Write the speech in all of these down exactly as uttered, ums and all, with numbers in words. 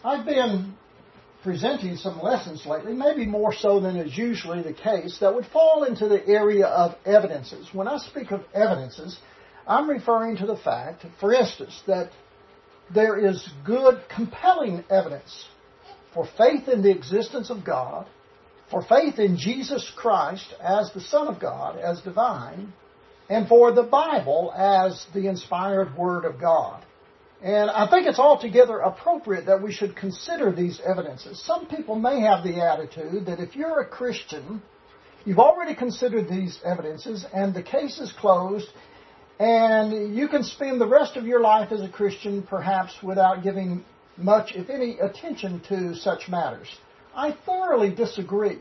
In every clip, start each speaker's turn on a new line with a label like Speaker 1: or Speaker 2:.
Speaker 1: I've been presenting some lessons lately, maybe more so than is usually the case, that would fall into the area of evidences. When I speak of evidences, I'm referring to the fact, for instance, that there is good, compelling evidence for faith in the existence of God, for faith in Jesus Christ as the Son of God, as divine, and for the Bible as the inspired Word of God. And I think it's altogether appropriate that we should consider these evidences. Some people may have the attitude that if you're a Christian, you've already considered these evidences and the case is closed, and you can spend the rest of your life as a Christian perhaps without giving much, if any, attention to such matters. I thoroughly disagree.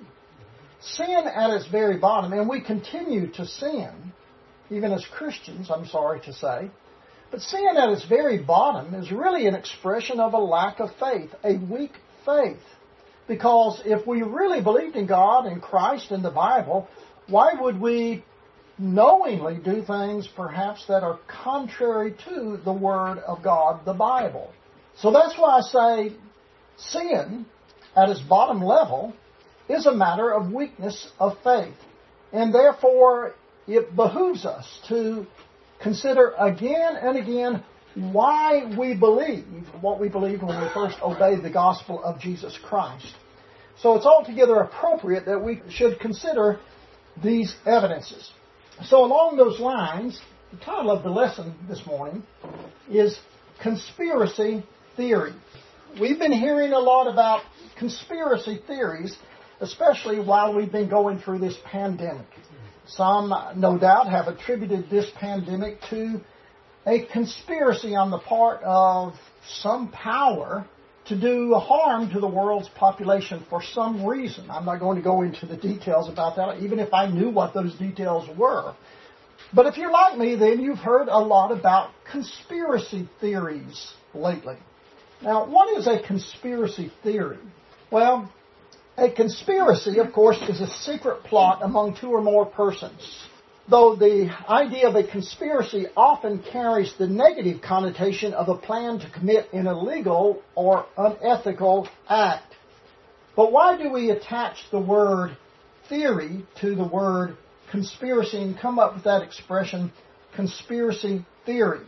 Speaker 1: Sin at its very bottom, and we continue to sin, even as Christians, I'm sorry to say, but sin at its very bottom is really an expression of a lack of faith, a weak faith. Because if we really believed in God and Christ and the Bible, why would we knowingly do things perhaps that are contrary to the Word of God, the Bible? So that's why I say sin at its bottom level is a matter of weakness of faith. And therefore, it behooves us to consider again and again why we believe what we believed when we first obeyed the gospel of Jesus Christ. So it's altogether appropriate that we should consider these evidences. So along those lines, the title of the lesson this morning is Conspiracy Theory. We've been hearing a lot about conspiracy theories, especially while we've been going through this pandemic. Some, no doubt, have attributed this pandemic to a conspiracy on the part of some power to do harm to the world's population for some reason. I'm not going to go into the details about that, even if I knew what those details were. But if you're like me, then you've heard a lot about conspiracy theories lately. Now, what is a conspiracy theory? Well, a conspiracy, of course, is a secret plot among two or more persons. Though the idea of a conspiracy often carries the negative connotation of a plan to commit an illegal or unethical act. But why do we attach the word theory to the word conspiracy and come up with that expression, conspiracy theory?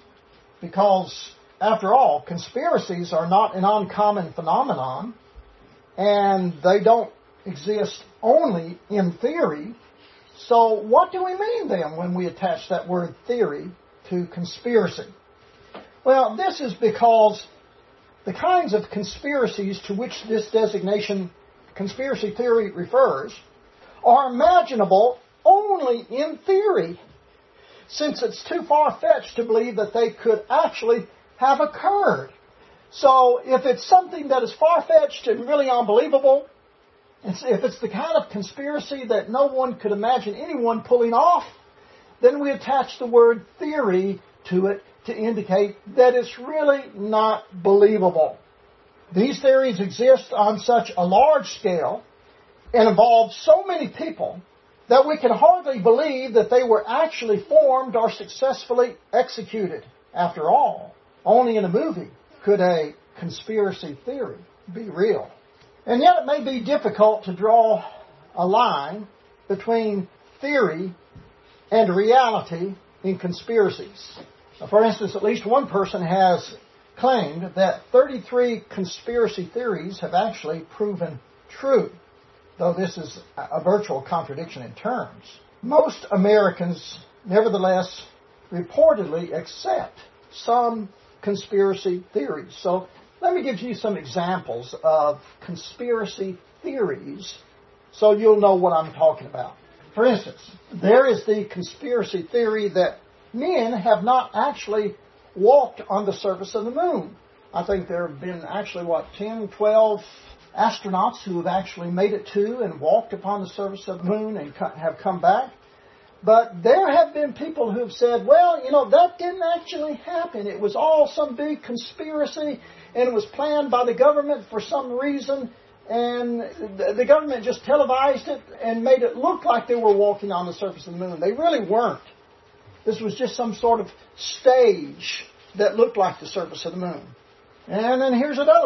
Speaker 1: Because, after all, conspiracies are not an uncommon phenomenon, and they don't exist only in theory. So what do we mean then when we attach that word theory to conspiracy? Well, this is because the kinds of conspiracies to which this designation, conspiracy theory, refers are imaginable only in theory, since it's too far-fetched to believe that they could actually have occurred. So if it's something that is far-fetched and really unbelievable, if it's the kind of conspiracy that no one could imagine anyone pulling off, then we attach the word theory to it to indicate that it's really not believable. These theories exist on such a large scale and involve so many people that we can hardly believe that they were actually formed or successfully executed. After all, only in a movie could a conspiracy theory be real. And yet it may be difficult to draw a line between theory and reality in conspiracies. For instance, at least one person has claimed that thirty-three conspiracy theories have actually proven true, though this is a virtual contradiction in terms. Most Americans, nevertheless, reportedly accept some conspiracy theories. So let me give you some examples of conspiracy theories so you'll know what I'm talking about. For instance, there is the conspiracy theory that men have not actually walked on the surface of the moon. I think there have been actually, what, ten, twelve astronauts who have actually made it to and walked upon the surface of the moon and have come back. But there have been people who have said, well, you know, that didn't actually happen. It was all some big conspiracy, and it was planned by the government for some reason, and the government just televised it and made it look like they were walking on the surface of the moon. They really weren't. This was just some sort of stage that looked like the surface of the moon. And then here's another one.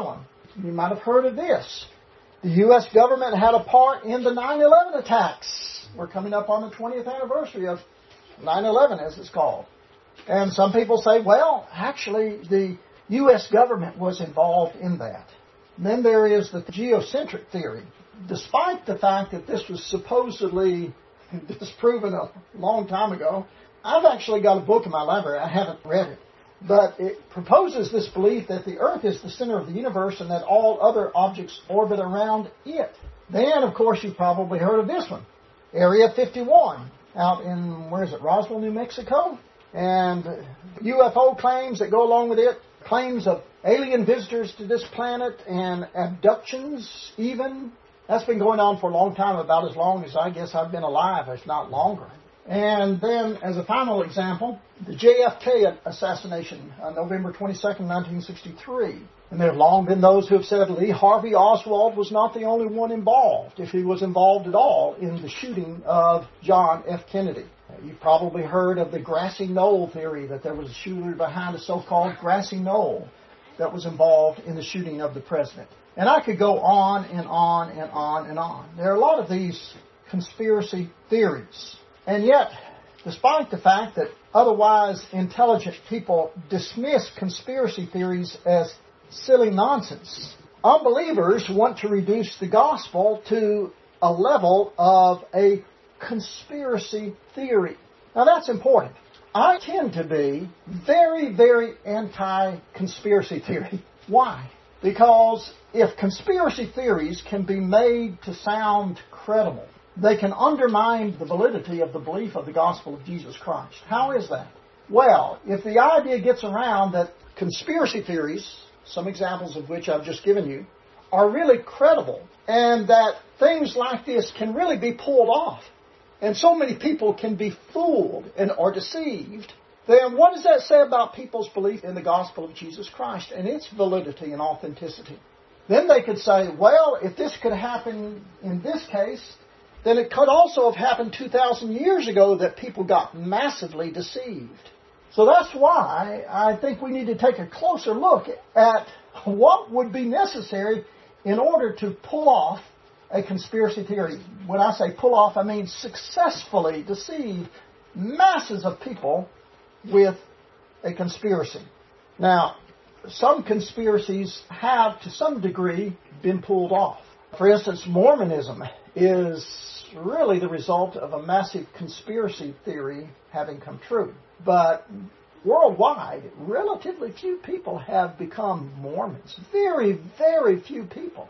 Speaker 1: You might have heard of this. The U S government had a part in the nine eleven attacks. We're coming up on the twentieth anniversary of nine eleven, as it's called. And some people say, well, actually, the U S government was involved in that. And then there is the geocentric theory. Despite the fact that this was supposedly disproven a long time ago, I've actually got a book in my library. I haven't read it. But it proposes this belief that the Earth is the center of the universe and that all other objects orbit around it. Then, of course, you've probably heard of this one. Area fifty-one, out in, where is it, Roswell, New Mexico? And U F O claims that go along with it, claims of alien visitors to this planet and abductions even. That's been going on for a long time, about as long as I guess I've been alive, if not longer. And then, as a final example, the J F K assassination on November twenty-second, nineteen sixty-three. And there have long been those who have said Lee Harvey Oswald was not the only one involved, if he was involved at all, in the shooting of John F. Kennedy. You've probably heard of the grassy knoll theory, that there was a shooter behind a so-called grassy knoll that was involved in the shooting of the president. And I could go on and on and on and on. There are a lot of these conspiracy theories. And yet, despite the fact that otherwise intelligent people dismiss conspiracy theories as silly nonsense, unbelievers want to reduce the gospel to a level of a conspiracy theory. Now that's important. I tend to be very, very anti-conspiracy theory. Why? Because if conspiracy theories can be made to sound credible, they can undermine the validity of the belief of the gospel of Jesus Christ. How is that? Well, if the idea gets around that conspiracy theories, some examples of which I've just given you, are really credible, and that things like this can really be pulled off, and so many people can be fooled and are deceived, then what does that say about people's belief in the gospel of Jesus Christ and its validity and authenticity? Then they could say, well, if this could happen in this case, then it could also have happened two thousand years ago that people got massively deceived. So that's why I think we need to take a closer look at what would be necessary in order to pull off a conspiracy theory. When I say pull off, I mean successfully deceive masses of people with a conspiracy. Now, some conspiracies have, to some degree, been pulled off. For instance, Mormonism is really the result of a massive conspiracy theory having come true. But worldwide, relatively few people have become Mormons. Very, very few people.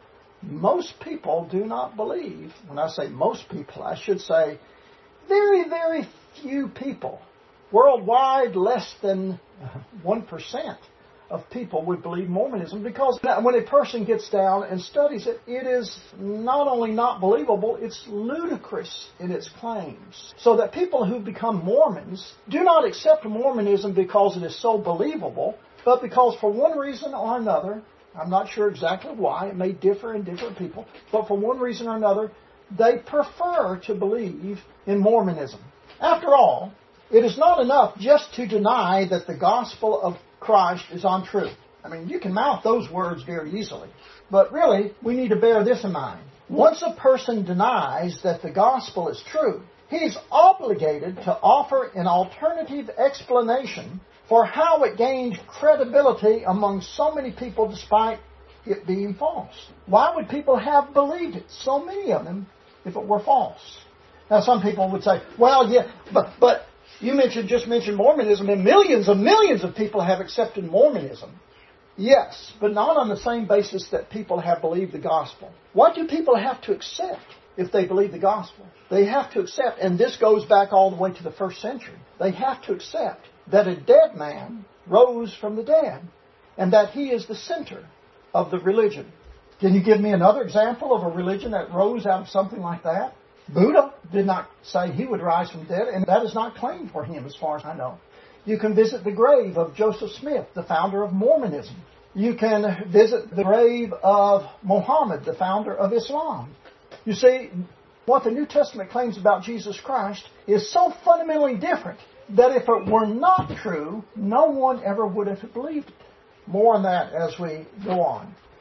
Speaker 1: Most people do not believe. When I say most people, I should say very, very few people. Worldwide, less than one percent of people would believe Mormonism, because when a person gets down and studies it, it is not only not believable, it's ludicrous in its claims. So that people who become Mormons do not accept Mormonism because it is so believable, but because for one reason or another, I'm not sure exactly why, it may differ in different people, but for one reason or another, they prefer to believe in Mormonism. After all, it is not enough just to deny that the gospel of Christ is untrue. I mean, you can mouth those words very easily. But really, we need to bear this in mind. Once a person denies that the gospel is true, he is obligated to offer an alternative explanation for how it gained credibility among so many people despite it being false. Why would people have believed it, so many of them, if it were false? Now, some people would say, well, yeah, but... but You mentioned, just mentioned Mormonism, and millions and millions of people have accepted Mormonism. Yes, but not on the same basis that people have believed the gospel. What do people have to accept if they believe the gospel? They have to accept, and this goes back all the way to the first century, they have to accept that a dead man rose from the dead, and that he is the center of the religion. Can you give me another example of a religion that rose out of something like that? Buddha did not say he would rise from the dead, and that is not claimed for him as far as I know. You can visit the grave of Joseph Smith, the founder of Mormonism. You can visit the grave of Muhammad, the founder of Islam. You see, what the New Testament claims about Jesus Christ is so fundamentally different that if it were not true, no one ever would have believed it. More on that as we go on.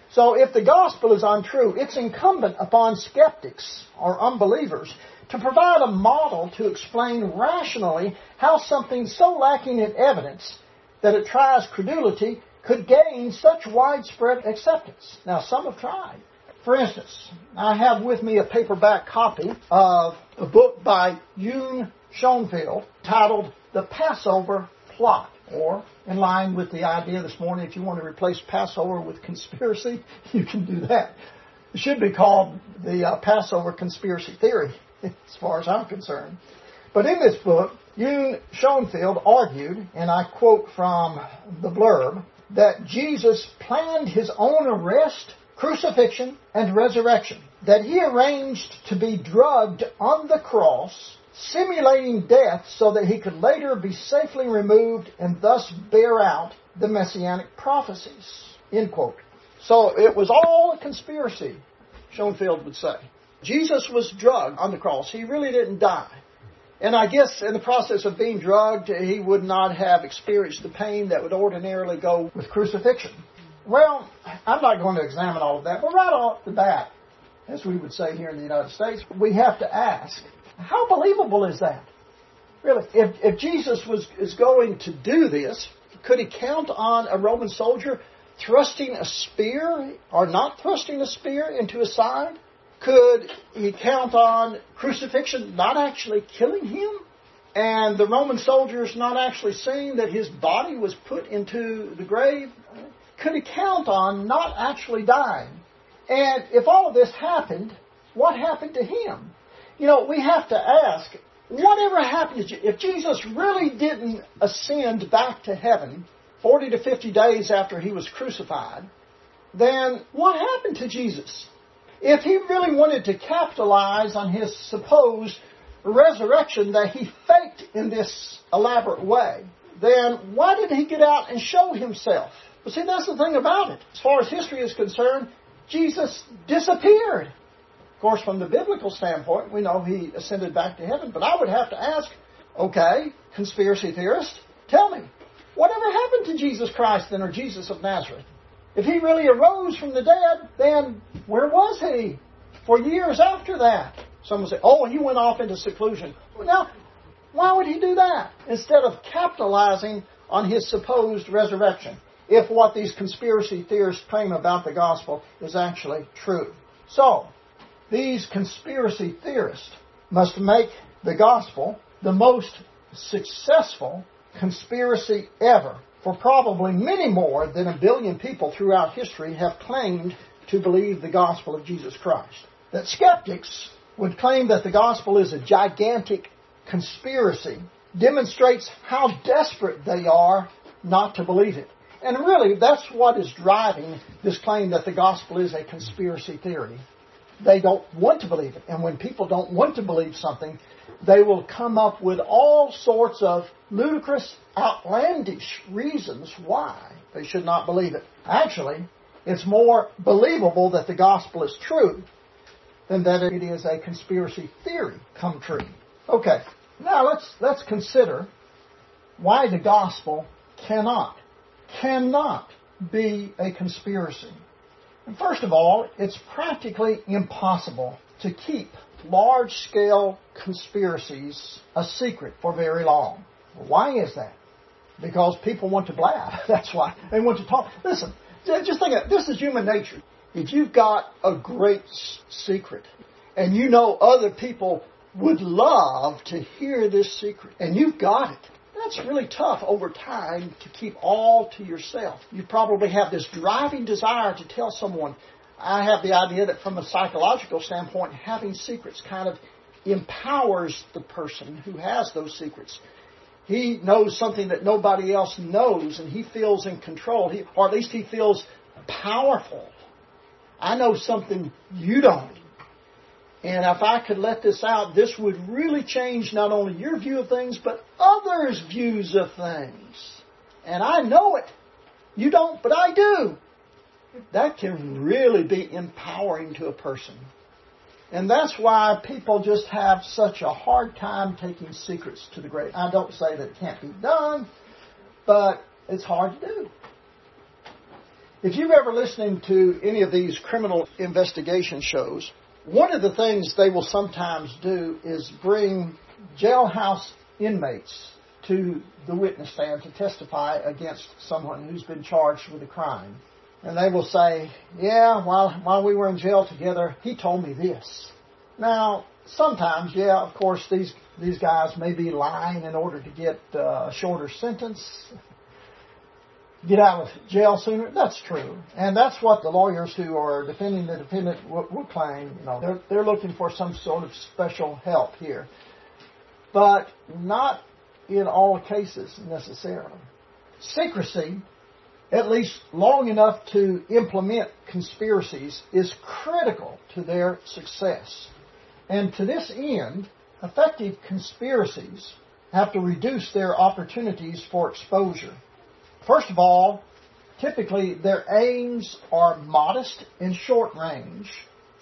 Speaker 1: So if the gospel is untrue, it's incumbent upon skeptics or unbelievers to provide a model to explain rationally how something so lacking in evidence that it tries credulity could gain such widespread acceptance. Now, some have tried. For instance, I have with me a paperback copy of a book by Yoon Schoenfeld titled The Passover Plot, or in line with the idea this morning, if you want to replace Passover with conspiracy, you can do that. It should be called the uh, Passover Conspiracy Theory, as far as I'm concerned. But in this book, Yoon Schoenfeld argued, and I quote from the blurb, that Jesus planned his own arrest, crucifixion, and resurrection, that he arranged to be drugged on the cross, simulating death so that he could later be safely removed and thus bear out the messianic prophecies. End quote. So it was all a conspiracy, Schoenfeld would say. Jesus was drugged on the cross. He really didn't die. And I guess in the process of being drugged, he would not have experienced the pain that would ordinarily go with crucifixion. Well, I'm not going to examine all of that, but right off the bat, as we would say here in the United States, we have to ask, how believable is that? Really, if, if Jesus was is going to do this, could he count on a Roman soldier thrusting a spear or not thrusting a spear into his side? Could he count on crucifixion not actually killing him? And the Roman soldiers not actually seeing that his body was put into the grave? Could he count on not actually dying? And if all of this happened, what happened to him? You know, we have to ask, whatever happened to Jesus? If Jesus really didn't ascend back to heaven forty to fifty days after he was crucified, then what happened to Jesus? If he really wanted to capitalize on his supposed resurrection that he faked in this elaborate way, then why did he get out and show himself? But see, that's the thing about it. As far as history is concerned, Jesus disappeared. Of course, from the biblical standpoint, we know he ascended back to heaven. But I would have to ask, okay, conspiracy theorist, tell me, whatever happened to Jesus Christ then, or Jesus of Nazareth? If he really arose from the dead, then where was he for years after that? Some will say, oh, he went off into seclusion. Well, now, why would he do that instead of capitalizing on his supposed resurrection, if what these conspiracy theorists claim about the gospel is actually true? So, these conspiracy theorists must make the gospel the most successful conspiracy ever, for probably many more than a billion people throughout history have claimed to believe the gospel of Jesus Christ. That skeptics would claim that the gospel is a gigantic conspiracy demonstrates how desperate they are not to believe it. And really, that's what is driving this claim that the gospel is a conspiracy theory. They don't want to believe it. And when people don't want to believe something, they will come up with all sorts of ludicrous, outlandish reasons why they should not believe it. Actually, it's more believable that the gospel is true than that it is a conspiracy theory come true. Okay, now let's let's consider why the gospel cannot, cannot be a conspiracy. And first of all, it's practically impossible to keep large-scale conspiracies a secret for very long. Why is that? Because people want to blab. That's why. They want to talk. Listen, just think of it. This is human nature. If you've got a great secret and you know other people would love to hear this secret and you've got it, that's really tough over time to keep all to yourself. You probably have this driving desire to tell someone. I have the idea that from a psychological standpoint, having secrets kind of empowers the person who has those secrets. He knows something that nobody else knows, and he feels in control, he, or at least he feels powerful. I know something you don't. And if I could let this out, this would really change not only your view of things, but others' views of things. And I know it. You don't, but I do. That can really be empowering to a person. And that's why people just have such a hard time taking secrets to the grave. I don't say that it can't be done, but it's hard to do. If you've ever listened to any of these criminal investigation shows, one of the things they will sometimes do is bring jailhouse inmates to the witness stand to testify against someone who's been charged with a crime. And they will say, yeah, while while we were in jail together, he told me this. Now, sometimes, yeah, of course, these, these guys may be lying in order to get uh, a shorter sentence, get out of jail sooner. That's true. And that's what the lawyers who are defending the defendant will, will claim. You know, they're, they're looking for some sort of special help here. But not in all cases necessarily. Secrecy, at least long enough to implement conspiracies, is critical to their success. And to this end, effective conspiracies have to reduce their opportunities for exposure. First of all, typically their aims are modest and short range,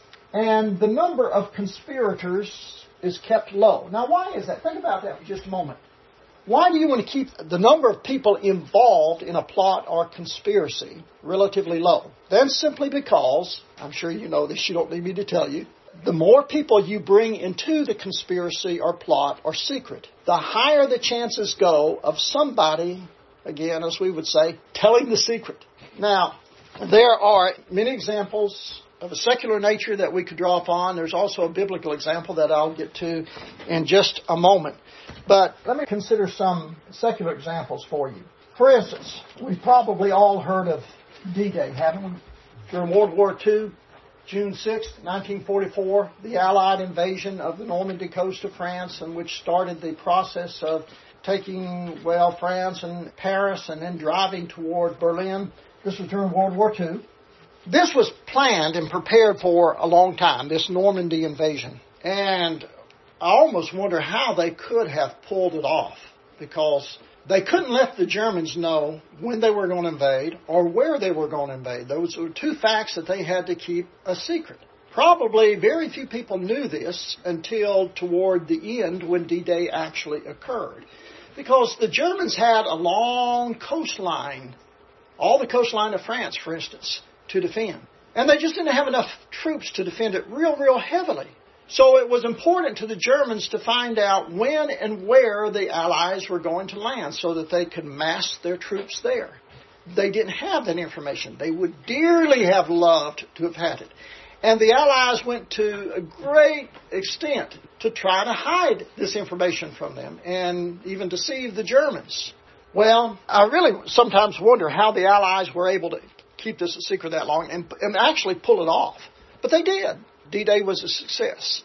Speaker 1: and the number of conspirators is kept low. Now, why is that? Think about that for just a moment. Why do you want to keep the number of people involved in a plot or conspiracy relatively low? Then simply because, I'm sure you know this, you don't need me to tell you, the more people you bring into the conspiracy or plot or secret, the higher the chances go of somebody, again, as we would say, telling the secret. Now, there are many examples of a secular nature that we could draw upon. There's also a biblical example that I'll get to in just a moment. But let me consider some secular examples for you. For instance, we've probably all heard of D-Day, haven't we? During World War Two, June sixth, nineteen forty-four, the Allied invasion of the Normandy coast of France, in which started the process of taking, well, France and Paris and then driving toward Berlin. This was during World War Two. This was planned and prepared for a long time, this Normandy invasion. And I almost wonder how they could have pulled it off, because they couldn't let the Germans know when they were going to invade or where they were going to invade. Those were two facts that they had to keep a secret. Probably very few people knew this until toward the end when D-Day actually occurred, because the Germans had a long coastline, all the coastline of France, for instance, to defend. And they just didn't have enough troops to defend it real, real heavily. So it was important to the Germans to find out when and where the Allies were going to land so that they could mass their troops there. They didn't have that information. They would dearly have loved to have had it. And the Allies went to a great extent to try to hide this information from them and even deceive the Germans. Well, I really sometimes wonder how the Allies were able to keep this a secret that long and, and actually pull it off. But they did. D-Day was a success.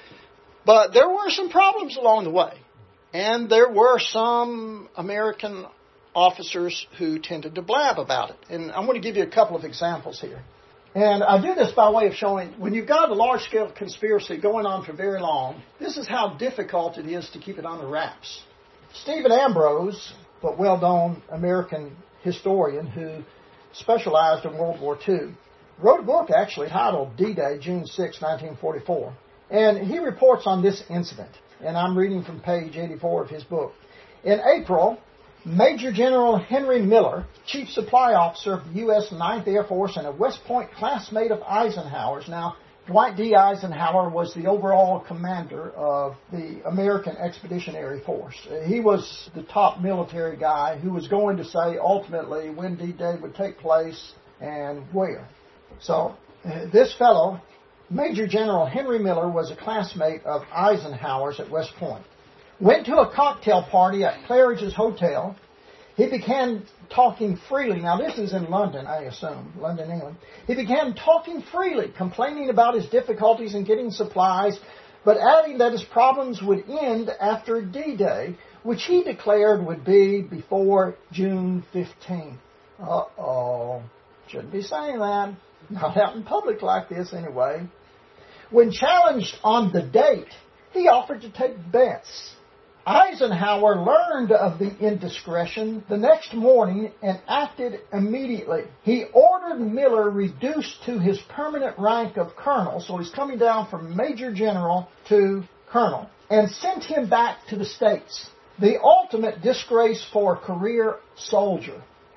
Speaker 1: But there were some problems along the way. And there were some American officers who tended to blab about it. And I'm going to give you a couple of examples here. And I do this by way of showing, when you've got a large-scale conspiracy going on for very long, this is how difficult it is to keep it under wraps. Stephen Ambrose, the well-known American historian who specialized in World War Two, wrote a book actually titled D-Day, June sixth, nineteen forty-four. And he reports on this incident. And I'm reading from page eighty-four of his book. In April, Major General Henry Miller, Chief Supply Officer of the U S ninth Air Force and a West Point classmate of Eisenhower's. Now, Dwight D. Eisenhower was the overall commander of the American Expeditionary Force. He was the top military guy who was going to say ultimately when D-Day would take place and where. So, uh, this fellow, Major General Henry Miller, was a classmate of Eisenhower's at West Point. Went to a cocktail party at Claridge's Hotel. He began talking freely. Now, this is in London, I assume, London, England. He began talking freely, complaining about his difficulties in getting supplies, but adding that his problems would end after D-Day, which he declared would be before June fifteenth. Uh-oh. Shouldn't be saying that. Not out in public like this, anyway. When challenged on the date, he offered to take bets. Eisenhower learned of the indiscretion the next morning and acted immediately. He ordered Miller reduced to his permanent rank of colonel, so he's coming down from major general to colonel, and sent him back to the States. The ultimate disgrace for a career soldier.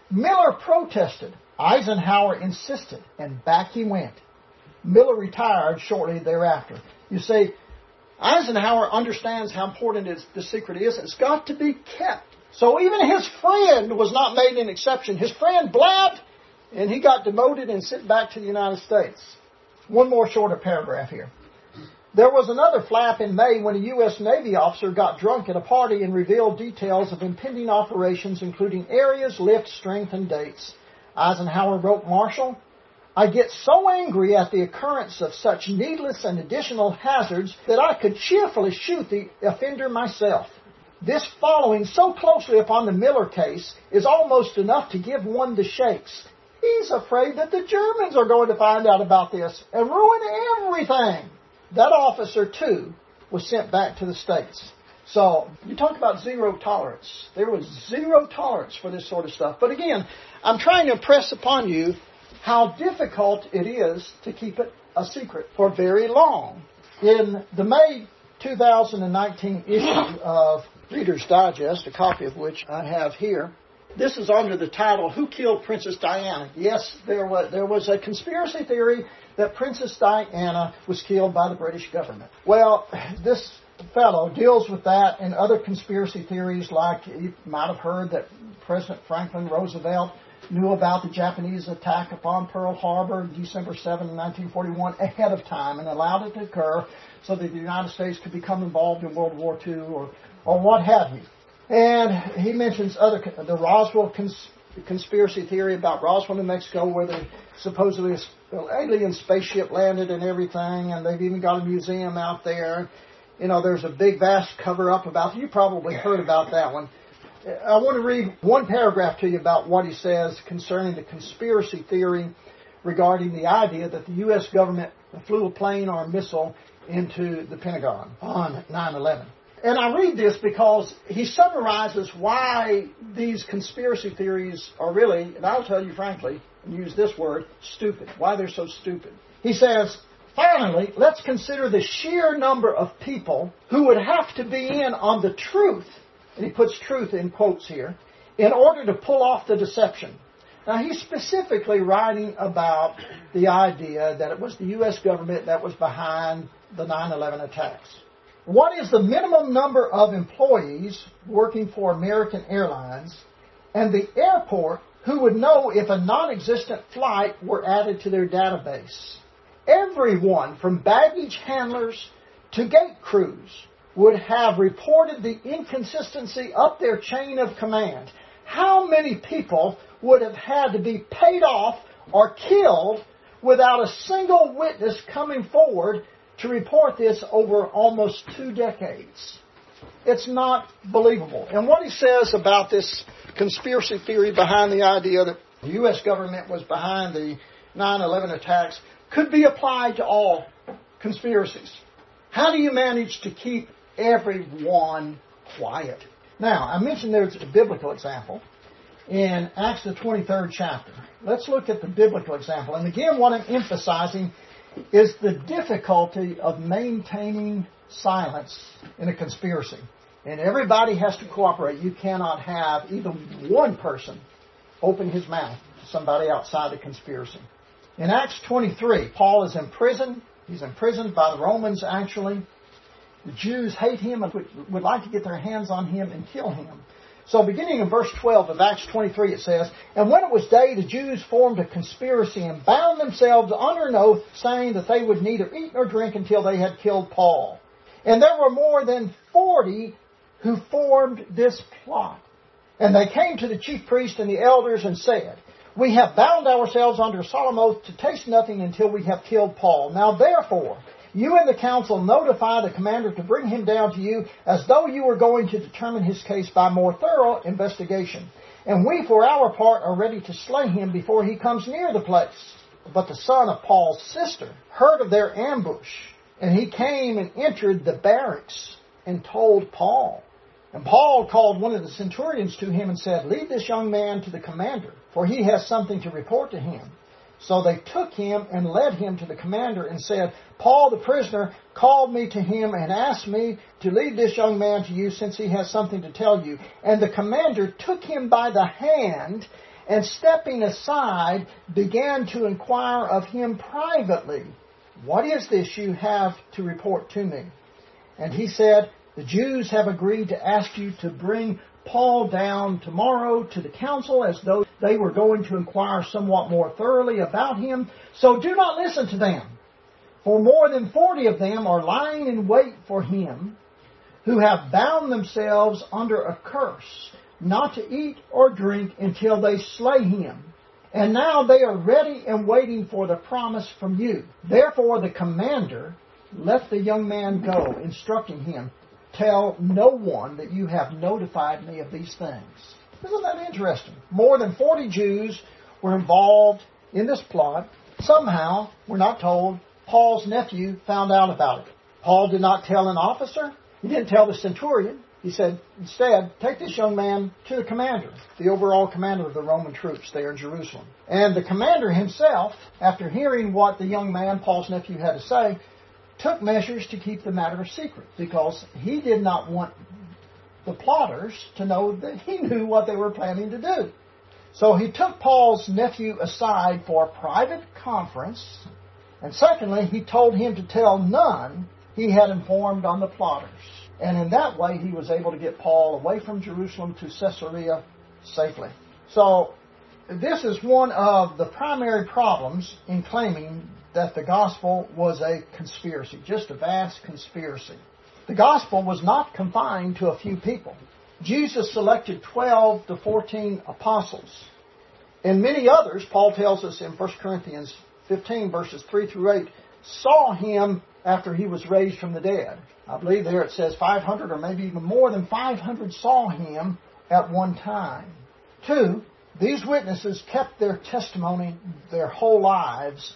Speaker 1: Miller protested. Eisenhower insisted, and back he went. Miller retired shortly thereafter. You see, Eisenhower understands how important the secret is. It's got to be kept. So even his friend was not made an exception. His friend blabbed, and he got demoted and sent back to the United States. One more shorter paragraph here. There was another flap in May when a U S Navy officer got drunk at a party and revealed details of impending operations, including areas, lift, strength, and dates. Eisenhower wrote Marshall, I get so angry at the occurrence of such needless and additional hazards that I could cheerfully shoot the offender myself. This following so closely upon the Miller case is almost enough to give one the shakes. He's afraid that the Germans are going to find out about this and ruin everything. That officer, too, was sent back to the States. So, you talk about zero tolerance. There was zero tolerance for this sort of stuff. But again, I'm trying to impress upon you how difficult it is to keep it a secret for very long. In the May two thousand nineteen issue of Reader's Digest, a copy of which I have here, this is under the title, Who Killed Princess Diana? Yes, there was, there was a conspiracy theory that Princess Diana was killed by the British government. Well, this fellow deals with that and other conspiracy theories, like you might have heard that President Franklin Roosevelt knew about the Japanese attack upon Pearl Harbor December seventh, nineteen forty-one ahead of time and allowed it to occur so that the United States could become involved in World War Two or, or what have you. And he mentions other, the Roswell cons, conspiracy theory about Roswell, New Mexico, where they supposedly an alien spaceship landed and everything, and they've even got a museum out there. You know, there's a big, vast cover-up about it. You probably heard about that one. I want to read one paragraph to you about what he says concerning the conspiracy theory regarding the idea that the U S government flew a plane or a missile into the Pentagon on nine eleven. And I read this because he summarizes why these conspiracy theories are really, and I'll tell you frankly, and use this word, stupid. Why they're so stupid. He says, finally, let's consider the sheer number of people who would have to be in on the truth, and he puts truth in quotes here, in order to pull off the deception. Now, he's specifically writing about the idea that it was the U S government that was behind the nine eleven attacks. What is the minimum number of employees working for American Airlines and the airport who would know if a non-existent flight were added to their database? Everyone from baggage handlers to gate crews would have reported the inconsistency up their chain of command. How many people would have had to be paid off or killed without a single witness coming forward to report this over almost two decades? It's not believable. And what he says about this conspiracy theory behind the idea that the U S government was behind the nine eleven attacks could be applied to all conspiracies. How do you manage to keep everyone quiet? Now, I mentioned there's a biblical example in Acts the twenty-third chapter. Let's look at the biblical example. And again, what I'm emphasizing is the difficulty of maintaining silence in a conspiracy. And everybody has to cooperate. You cannot have even one person open his mouth to somebody outside the conspiracy. In Acts twenty-three, Paul is in prison. He's imprisoned by the Romans, actually. The Jews hate him and would like to get their hands on him and kill him. So beginning in verse twelve of Acts twenty-three, it says, And when it was day, the Jews formed a conspiracy and bound themselves under an oath, saying that they would neither eat nor drink until they had killed Paul. And there were more than forty who formed this plot. And they came to the chief priest and the elders and said, We have bound ourselves under a solemn oath to taste nothing until we have killed Paul. Now therefore, you and the council notify the commander to bring him down to you as though you were going to determine his case by more thorough investigation. And we, for our part, are ready to slay him before he comes near the place. But the son of Paul's sister heard of their ambush, and he came and entered the barracks and told Paul. And Paul called one of the centurions to him and said, Lead this young man to the commander, for he has something to report to him. So they took him and led him to the commander and said, Paul the prisoner called me to him and asked me to lead this young man to you since he has something to tell you. And the commander took him by the hand and stepping aside, began to inquire of him privately, "What is this you have to report to me?" And he said, "The Jews have agreed to ask you to bring Paul down tomorrow to the council, as though they were going to inquire somewhat more thoroughly about him. So do not listen to them. For more than forty of them are lying in wait for him, who have bound themselves under a curse, not to eat or drink until they slay him. And now they are ready and waiting for the promise from you." Therefore the commander let the young man go, instructing him, "Tell no one that you have notified me of these things." Isn't that interesting? More than forty Jews were involved in this plot. Somehow, we're not told, Paul's nephew found out about it. Paul did not tell an officer. He didn't tell the centurion. He said, instead, take this young man to the commander, the overall commander of the Roman troops there in Jerusalem. And the commander himself, after hearing what the young man, Paul's nephew, had to say, took measures to keep the matter a secret, because he did not want the plotters to know that he knew what they were planning to do. So he took Paul's nephew aside for a private conference, and secondly, he told him to tell none he had informed on the plotters. And in that way, he was able to get Paul away from Jerusalem to Caesarea safely. So this is one of the primary problems in claiming that the gospel was a conspiracy, just a vast conspiracy. The gospel was not confined to a few people. Jesus selected twelve to fourteen apostles. And many others, Paul tells us in First Corinthians fifteen, verses three through eight, saw him after he was raised from the dead. I believe there it says five hundred or maybe even more than five hundred saw him at one time. Two, these witnesses kept their testimony their whole lives.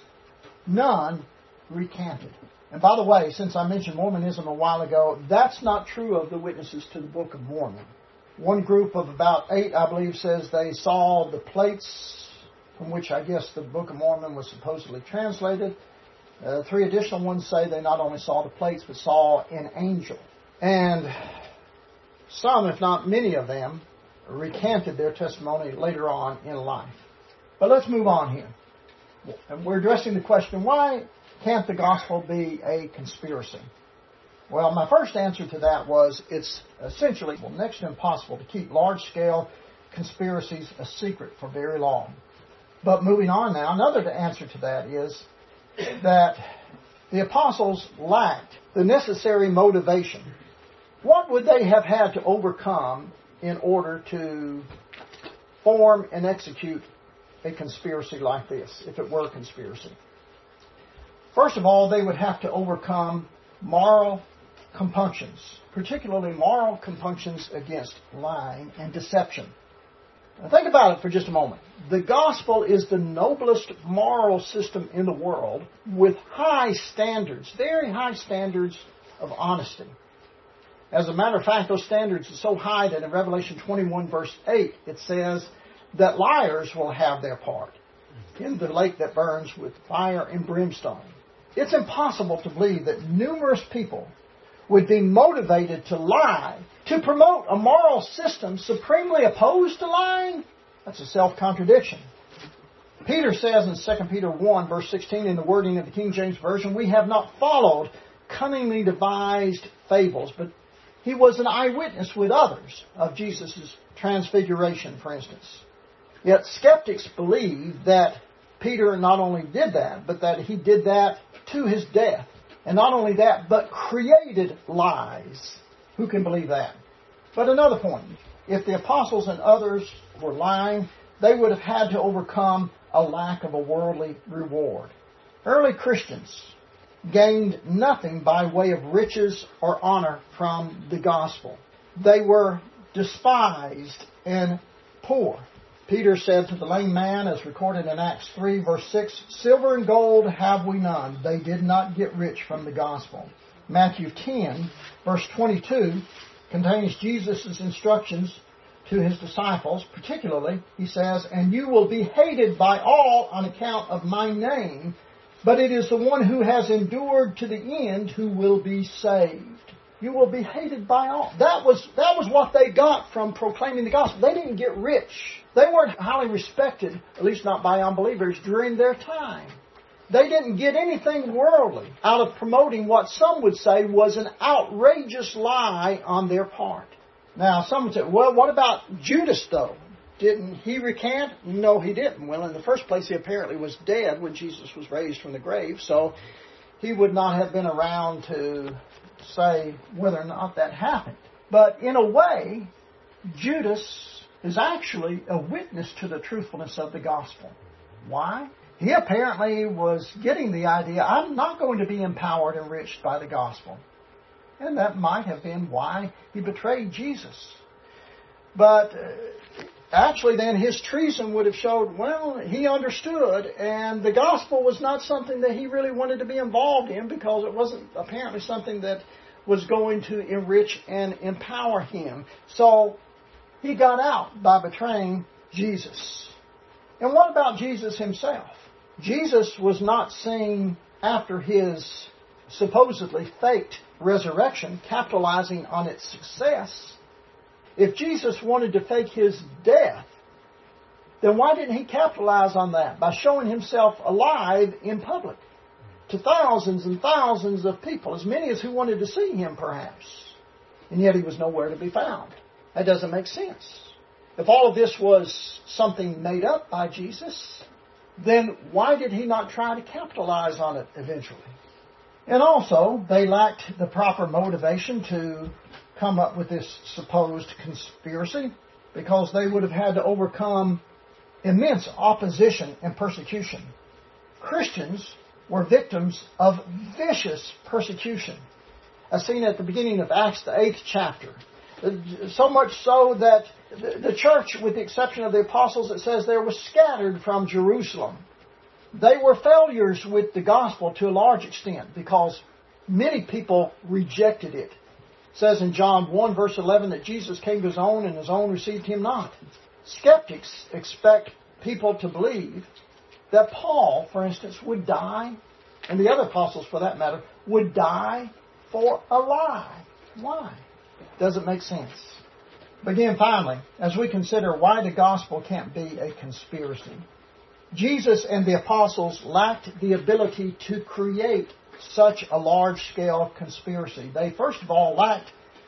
Speaker 1: None recanted. And by the way, since I mentioned Mormonism a while ago, that's not true of the witnesses to the Book of Mormon. One group of about eight, I believe, says they saw the plates from which I guess the Book of Mormon was supposedly translated. Uh, three additional ones say they not only saw the plates, but saw an angel. And some, if not many of them, recanted their testimony later on in life. But let's move on here. And we're addressing the question, why can't the gospel be a conspiracy? Well, my first answer to that was it's essentially well, next to impossible to keep large-scale conspiracies a secret for very long. But moving on now, another answer to that is that the apostles lacked the necessary motivation. What would they have had to overcome in order to form and execute a conspiracy like this, if it were a conspiracy? First of all, they would have to overcome moral compunctions, particularly moral compunctions against lying and deception. Now think about it for just a moment. The gospel is the noblest moral system in the world with high standards, very high standards of honesty. As a matter of fact, those standards are so high that in Revelation twenty-one, verse eight, it says that liars will have their part in the lake that burns with fire and brimstone. It's impossible to believe that numerous people would be motivated to lie, to promote a moral system supremely opposed to lying. That's a self-contradiction. Peter says in Second Peter one, verse sixteen, in the wording of the King James Version, we have not followed cunningly devised fables, but he was an eyewitness with others of Jesus' transfiguration, for instance. Yet skeptics believe that Peter not only did that, but that he did that to his death. And not only that, but created lies. Who can believe that? But another point. If the apostles and others were lying, they would have had to overcome a lack of a worldly reward. Early Christians gained nothing by way of riches or honor from the gospel. They were despised and poor. Peter said to the lame man, as recorded in Acts three, verse six, silver and gold have we none. They did not get rich from the gospel. Matthew ten, verse twenty-two, contains Jesus' instructions to his disciples. Particularly, he says, and you will be hated by all on account of my name, but it is the one who has endured to the end who will be saved. you will be hated by all. That was, that was what they got from proclaiming the gospel. They didn't get rich. They weren't highly respected, at least not by unbelievers, during their time. They didn't get anything worldly out of promoting what some would say was an outrageous lie on their part. Now, some would say, well, what about Judas, though? Didn't he recant? No, he didn't. Well, in the first place, he apparently was dead when Jesus was raised from the grave, so he would not have been around to say whether or not that happened. But in a way, Judas is actually a witness to the truthfulness of the gospel. Why? He apparently was getting the idea, I'm not going to be empowered and enriched by the gospel. And that might have been why he betrayed Jesus. But uh, actually then his treason would have showed, well, he understood, and the gospel was not something that he really wanted to be involved in because it wasn't apparently something that was going to enrich and empower him. So he got out by betraying Jesus. And what about Jesus himself? Jesus was not seen after his supposedly faked resurrection, capitalizing on its success. If Jesus wanted to fake his death, then why didn't he capitalize on that by showing himself alive in public to thousands and thousands of people, as many as who wanted to see him perhaps? And yet he was nowhere to be found. That doesn't make sense. If all of this was something made up by Jesus, then why did he not try to capitalize on it eventually? And also, they lacked the proper motivation to come up with this supposed conspiracy because they would have had to overcome immense opposition and persecution. Christians were victims of vicious persecution, as seen at the beginning of Acts, the eighth chapter. So much so that the church, with the exception of the apostles, it says there was scattered from Jerusalem. They were failures with the gospel to a large extent because many people rejected it. It says in John one verse eleven that Jesus came to his own and his own received him not. Skeptics expect people to believe that Paul, for instance, would die, and the other apostles for that matter, would die for a lie. Why? Doesn't make sense. But again, finally, as we consider why the gospel can't be a conspiracy, Jesus and the apostles lacked the ability to create such a large-scale conspiracy. They, first of all, lacked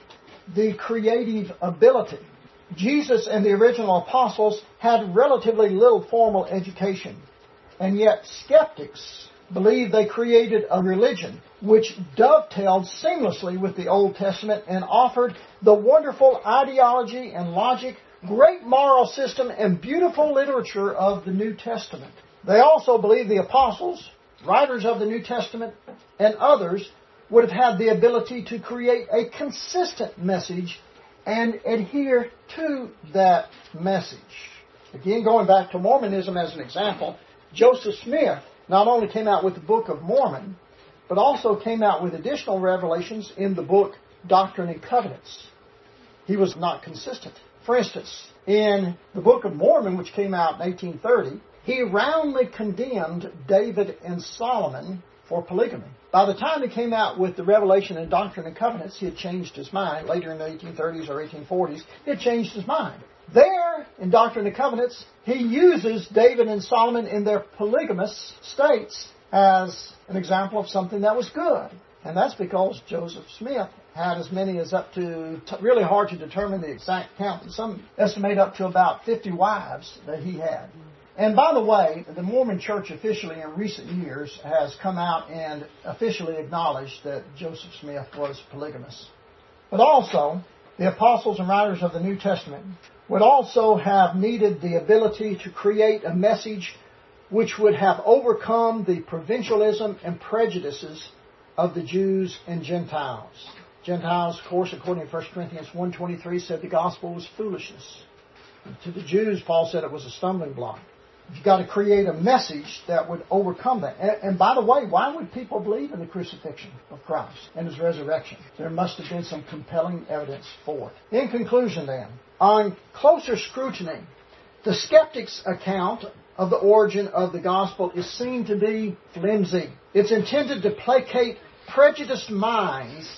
Speaker 1: the creative ability. Jesus and the original apostles had relatively little formal education, and yet skeptics believe they created a religion which dovetailed seamlessly with the Old Testament and offered the wonderful ideology and logic, great moral system, and beautiful literature of the New Testament. They also believe the apostles, writers of the New Testament, and others would have had the ability to create a consistent message and adhere to that message. Again, going back to Mormonism as an example, Joseph Smith not only came out with the Book of Mormon, but also came out with additional revelations in the book Doctrine and Covenants. He was not consistent. For instance, in the Book of Mormon, which came out in eighteen thirty, he roundly condemned David and Solomon for polygamy. By the time he came out with the Revelation and Doctrine and Covenants, he had changed his mind. Later in the eighteen thirties or eighteen forties, he had changed his mind. There, in Doctrine and Covenants, he uses David and Solomon in their polygamous states as an example of something that was good. And that's because Joseph Smith had as many as up to, really hard to determine the exact count, some estimate up to about fifty wives that he had. And by the way, the Mormon Church officially in recent years has come out and officially acknowledged that Joseph Smith was polygamous. But also, the apostles and writers of the New Testament would also have needed the ability to create a message which would have overcome the provincialism and prejudices of the Jews and Gentiles. Gentiles, of course, according to First Corinthians one twenty-three, said the gospel was foolishness. And to the Jews, Paul said it was a stumbling block. You've got to create a message that would overcome that. And, and by the way, why would people believe in the crucifixion of Christ and His resurrection? There must have been some compelling evidence for it. In conclusion then, on closer scrutiny, the skeptic's account of the origin of the gospel is seen to be flimsy. It's intended to placate prejudiced minds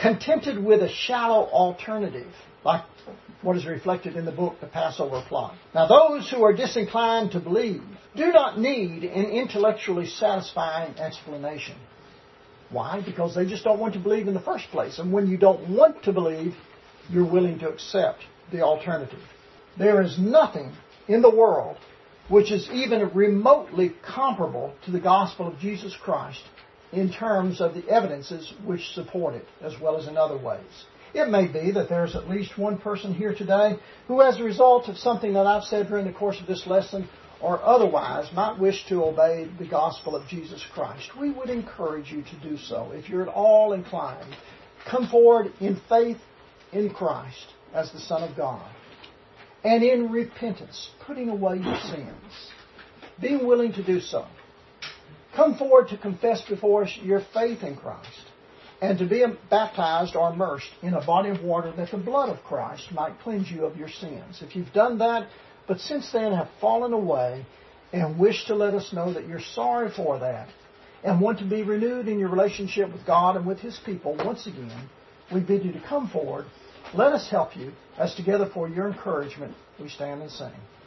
Speaker 1: contented with a shallow alternative, like what is reflected in the book, The Passover Plot. Now, those who are disinclined to believe do not need an intellectually satisfying explanation. Why? Because they just don't want to believe in the first place. And when you don't want to believe, you're willing to accept the alternative. There is nothing in the world which is even remotely comparable to the gospel of Jesus Christ in terms of the evidences which support it, as well as in other ways. It may be that there's at least one person here today who, as a result of something that I've said during the course of this lesson, or otherwise might wish to obey the gospel of Jesus Christ. We would encourage you to do so. If you're at all inclined, come forward in faith in Christ as the Son of God, and in repentance, putting away your sins, being willing to do so. Come forward to confess before us your faith in Christ, and to be baptized or immersed in a body of water that the blood of Christ might cleanse you of your sins. If you've done that, but since then have fallen away and wish to let us know that you're sorry for that and want to be renewed in your relationship with God and with His people once again, we bid you to come forward. Let us help you as together for your encouragement we stand and sing.